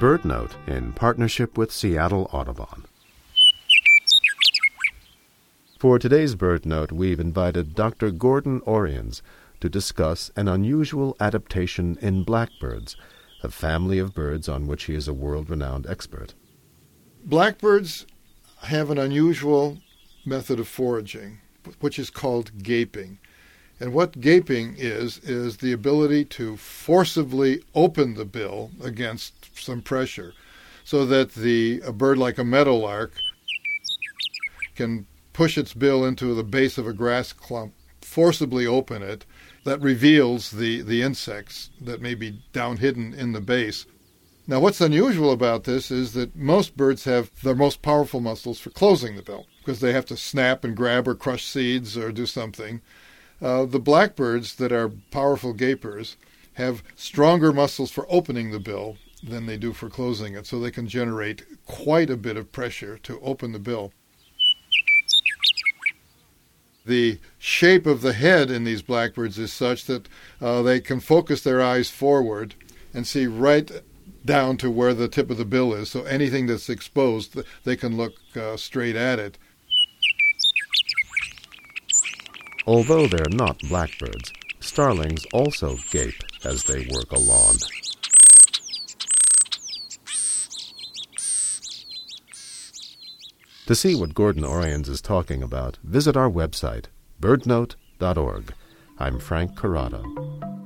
BirdNote in partnership with Seattle Audubon. For today's BirdNote, we've invited Dr. Gordon Oriens to discuss an unusual adaptation in blackbirds, a family of birds on which he is a world-renowned expert. Blackbirds have an unusual method of foraging, which is called gaping. And what gaping is the ability to forcibly open the bill against some pressure so that a bird like a meadowlark can push its bill into the base of a grass clump, forcibly open it. That reveals the insects that may be down hidden in the base. Now, what's unusual about this is that most birds have their most powerful muscles for closing the bill because they have to snap and grab or crush seeds or do something. The blackbirds that are powerful gapers have stronger muscles for opening the bill than they do for closing it, so they can generate quite a bit of pressure to open the bill. The shape of the head in these blackbirds is such that they can focus their eyes forward and see right down to where the tip of the bill is, so anything that's exposed, they can look straight at it. Although they're not blackbirds, starlings also gape as they work a lawn. To see what Gordon Oriens is talking about, visit our website, birdnote.org. I'm Frank Corrado.